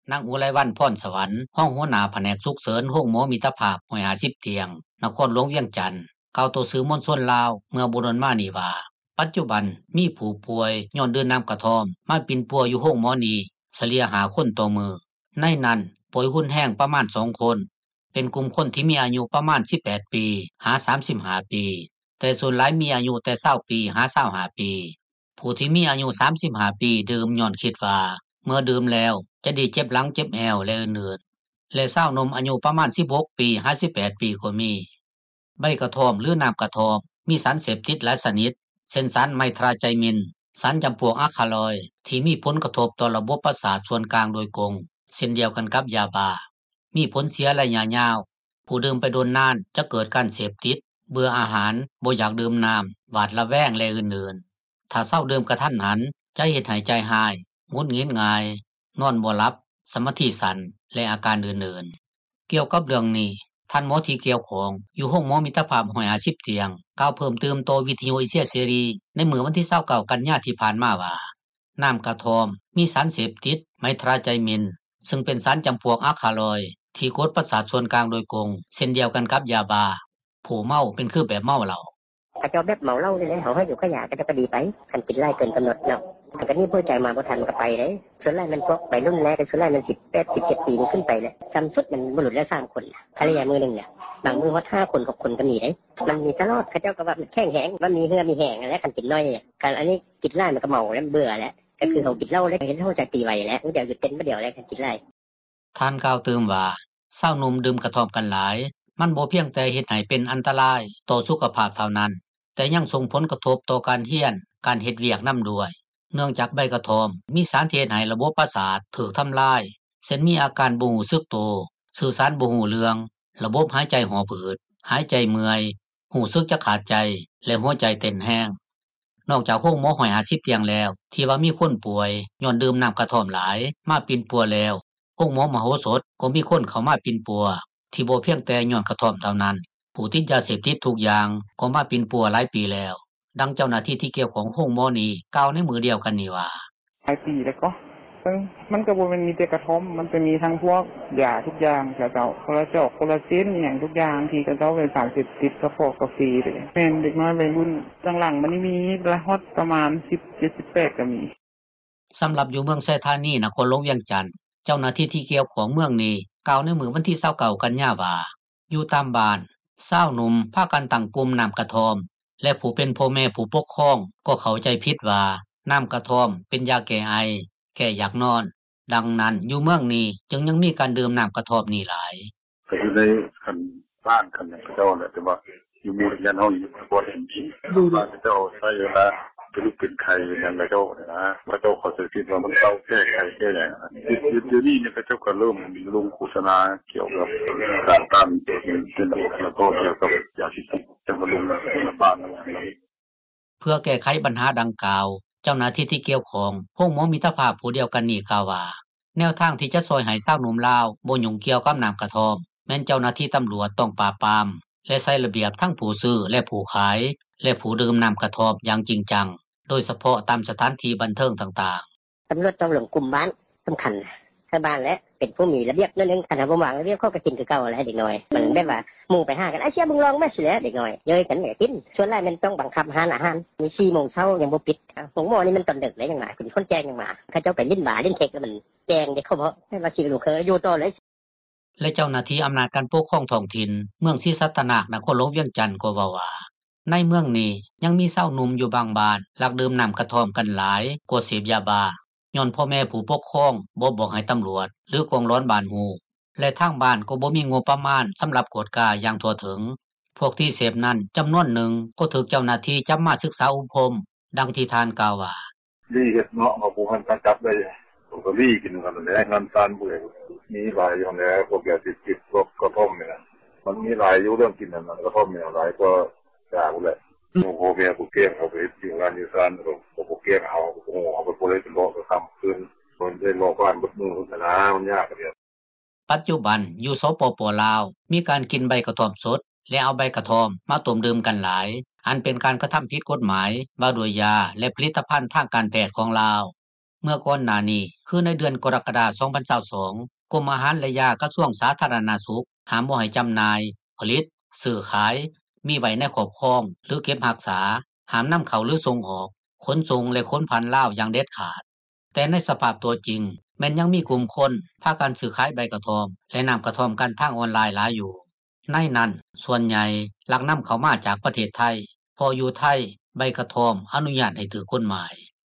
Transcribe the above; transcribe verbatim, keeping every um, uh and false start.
นางอุไรวรรณพรสวรรค์ห้องหัวหน้าแผนกฉุกเฉินโรงหมอมิตรภาพห้วยห้าสิบเตียงนครหลวงเวียงจันทน์กล่าวต่อสื่อมวลชนลาวเมื่อบ่ดนมานี้ว่าปัจจุบันมีผู้ป่วยย้อนดื่มน้ำกระท่อมมาปิ่นปัวอยู่โรงหมอนี้เฉลี่ยห้าคนต่อมื้อในนั้นป่วยรุนแรงประมาณสองคนเป็นกลุ่มคนที่มีอายุประมาณสิบแปดปีหาสามสิบห้าปีแต่ส่วนหลายมีอายุแต่ยี่สิบปีหายี่สิบห้าปีผู้ที่มีอายุสามสิบห้าปีดื่มย้อนคิดว่าเมื่อดื่มแล้วจะดีเจ็บหลังเจ็บแอวและอื่นๆและสาวนมอายุประมาณสิบหกปีห้าสิบแปดปีก็มีใบกระท่อมหรือน้ำกระท่อมมีสารเสพติดหลายชนิดเช่นสารไมทราไจมินสารจำพวกอะคาลอยด์ที่มีผลกระทบต่อระบบประสาทส่วนกลางโดยตรงเช่นเดียวกันกับยาบ้ามีผลเสียระยะยาวผู้ดื่มไปโดนนานจะเกิดการเสพติดเบื่ออาหารบ่อยากดื่มน้ำหวาดระแวงและอื่นๆถ้าเศร้าดื่มกระทันหันจะเฮ็ดให้ใจหายหงุดหงิดง่ายนอนบ่หลับสมาธิสั้นและอาการอื่นๆเกี่ยวกับเรื่องนี้ท่านหมอที่เกี่ยวของอยู่ห้องหมอมิตรภาพห้วยห้าสิบเตียงกล่าวเพิ่มเติมต่อวิทยุเอเชียเสรีในมื้อวันที่ยี่สิบเก้ากันยายนที่ผ่านมาว่าน้ำกระท่อมมีสารเสพติดไมทราไจมินซึ่งเป็นสารจำพวกอะคาลอยด์ที่กดประสาทส่วนกลางโดยตรงเช่นเดียวกันกับยาบ้าผู้เมาเป็นคือแบบเมาเหล้าถ้าเจ้าแบบเมาเหล้านี่แหละเฮาให้อยู่ขยะก็จะก็ดีไปคันกินหลายเกินกำหนดเนาะถ้าก็นี่ผู้ใจมาบ่ทันก็ไปเด้ส่วนหลายมันพวกไปรุ่นแรกส่วนหลายมันสิบแปด สิบเจ็ดปีนี่ขึ้นไปแล้วจำสุดมันบ่หลุดแล้วสามคนภรรยามือนึงเนี่ยบางมือฮอดห้าคนหกคนก็มีเด้มันมีตลอดเขาเจ้าก็ว่ามันแข็งแรงมันมีเหือมีแห้งแล้วคันกินน้อยคันอันนี้กินหลายมันก็เมาแล้วเบื่อแล้วก็คือเฮากินเหล้าแล้วเห็นเฮาใจตีไวแล้วเดี๋ยวหยุดเต้นบ่เดียวแล้วคันกินหลายท่านกล่าวเติมว่าสาวหนุ่มดื่มกระท่อมกันหลายมันบ่เพียงแต่เฮ็ดให้เป็นอันตรายต่อสุขภาพเท่านั้นแต่ยังส่งผลกระทบต่อการเรียนการเฮ็ดเวียกนำด้วยเนื่องจากใบกระท่อมมีสารที่เฮ็ดให้ระบบประสาทถูกทำลายเช่นมีอาการบ่รู้สึกตัวสื่อสารบ่รู้เรื่องระบบหายใจหอบหืดหายใจเมื่อยรู้สึกจะขาดใจและหัวใจเต้นแรงนอกจากโรงหมอห้วยห้าสิบเตียงแล้วที่ว่ามีคนป่วยย้อนดื่มน้ำกระท่อมหลายมาปิ่นปัวแล้วโรงหมอมโหสถก็มีคนเข้ามาปิ่นปัวที่บ่เพียงแต่ย้อนกระท่อมเท่านั้นผู้ติดยาเสพติดทุกอย่างก็มาปิ่นปัวหลายปีแล้วดังเจ้าหน้าที่ที่เกี่ยวของโรงหมอนี้กล่าวในมือเดียวกันนี่ว่าหลายปีแล้วก็มันก็บ่แม่นมีแต่กระท่อมมันจะมีทั้งพวกยาทุกอย่างกระเจ้าคอลลาเจนคอลลาเจนอีหยังทุกอย่างที่กระเจ้าเป็นสารเสพติดกระพวกกาแฟเลยแม่นเด็กน้อยวัยรุ่นหลังๆมันมีละฮอดประมาณสิบเจ็ด สิบแปดก็มีสำหรับอยู่เมืองไชธานีนครหลวงเวียงจันทน์เจ้าหน้าที่ที่เกี่ยวของเมืองนี้กล่าวในมื้อวันที่ยี่สิบเก้ากันยายนว่าอยู่ตามบ้านสาวหนุ่มพากันตั้งกลุ่มน้ำกระท่อมและผู้เป็นพ่อแม่ผู้ปกครองก็เข้าใจผิดว่าน้ำกระท่อมเป็นยาแก้ไอแก้อยากนอนดังนั้นอยู่เมืองนี้จึงยังมีการดื่มน้ำกระท่อมนี่หลายก็อยู่ในคันบ้านคันกระเจ้าแหละแต่ว่าอยู่หมู่ยันเฮาอยู่บ่เห็นจริงดูบ้านเจ้าใช้เวลาเป็นลูกเป็นไข่อย่างกระเจ้านะกระเจ้าเขาจะคิดว่ามันเศร้าแก้ไขแก้อย่างนี้เดี๋ยวนี้เนี่ยกระเจ้าก็เริ่มลงโฆษณาเกี่ยวกับการต้านเป็นแล้วก็เกี่ยวกับยาเสพติดจะมาลงในบ้านอะไรเพื่อแก้ไขปัญหาดังกล่าวเจ้าหน้าที่ที่เกี่ยวของโรงหมอมิตรภาพผู้เดียวกันนี้กล่าวว่าแนวทางที่จะช่วยให้สาวหนุ่มลาวบ่ยุ่งเกี่ยวกับน้ำกระท่อมแม้นเจ้าหน้าที่ตำรวจต้องปราบปรามและใช้ระเบียบทั้งผู้ซื้อและผู้ขายและผู้ดื่มน้ำกระท่อมอย่างจริงจังโดยเฉพาะตามสถานที่บันเทิงต่างๆตำรวจต้องลงกลุ่มบ้านสำคัญชาวบ้านและเป็นผู้มีระเบียบนั่นเองถ้าบ่วางระเบียบเขาก็กินคือเก่าแหละเด็กน้อยมันแบบว่าหมู่ไปหากันไอ้เสียมึงลองแม่สิแหละเด็กน้อยเย้ยกันแม่กินส่วนหลายมันต้องบังคับหาอาหารมี สี่โมงเช้ายังบ่ปิดโรงหมอนี่มันตอนดึกแล้วยังมาเป็นคนแจ้งยังมาเขาเจ้าไปลิ้นบาลิ้นเทคแล้วมันแจ้งเด็กเขาเพราะให้ว่าสิลูกเคยอยู่ต่อเลยและเจ้าหน้าที่อำนาจการปกครองท้องถิ่นเมืองศรีสัตนานครหลวงเวียงจันทน์ก็ว่าว่าในเมืองนี้ยังมีสาวหนุ่มอยู่บางบ้านลักดื่มน้ำกระท่อมกันหลายกว่าเสพยาบ้าย้อนพ่อแม่ผู้ปกครองบ่บอกให้ตำรวจหรือกองร้อนบ้านฮู้และทางบ้านก็บ่มีงบประมาณสำหรับกวดกาอย่างทั่วถึงพวกที่เสพนั้นจำนวนหนึ่งก็ถูกเจ้าหน้าที่จับมาศึกษาอบรมดังที่ทานกล่าวว่าลีเฮ็ดเนาะมาบ่ทันกันจับได้ก็ลีกินกันแหละงานซานเบื่อมีหลายอยู่แล้วพวกยาเสพติดพวกกระท่อมนี่นะมันมีหลายอยู่เรื่องกินนั่นกระท่อมนี่หลายก็ยาพุ่นแหละโอ้โหแม่ผู้เก็บเอาไปอยู่งานอยู่ซานก็ผู้เก็บเอาโอ้โหเอาไปบ่ได้เป็นโลก็ทำคืนคนได้โลบ้านบ่มือนะมันยากกว่านี้ปัจจุบันอยู่สปป.ลาวมีการกินใบกระท่อมสดและเอาใบกระท่อมมาต้มดื่มกันหลายอันเป็นการกระทำผิดกฎหมายว่าด้วยยาและผลิตภัณฑ์ทางการแพทย์ของลาวเมื่อก่อนหน้านี้คือในเดือนกรกฎาคมสองพันยี่สิบสองกรมอาหารและยากระทรวงสาธารณสุขห้ามบ่ให้จำหน่ายผลิตซื้อขายมีไว้ในครอบครองหรือเก็บรักษาห้ามนําเข้าหรือส่งออกขนส่งและขนพันธุ์ลาวอย่างเด็ดขาดแต่ในสภาพตัวจริงแม้นยังมีกลุ่มคนพากันซื้อขายใบกระท่อมและน้ำกระท่อมกันทางออนไลน์หลายอยู่ในนั้นส่วนใหญ่ลักนําเข้ามาจากประเทศไทยพออยู่ไทยใบกระท่อมอนุญาตให้ถือกฎหมาย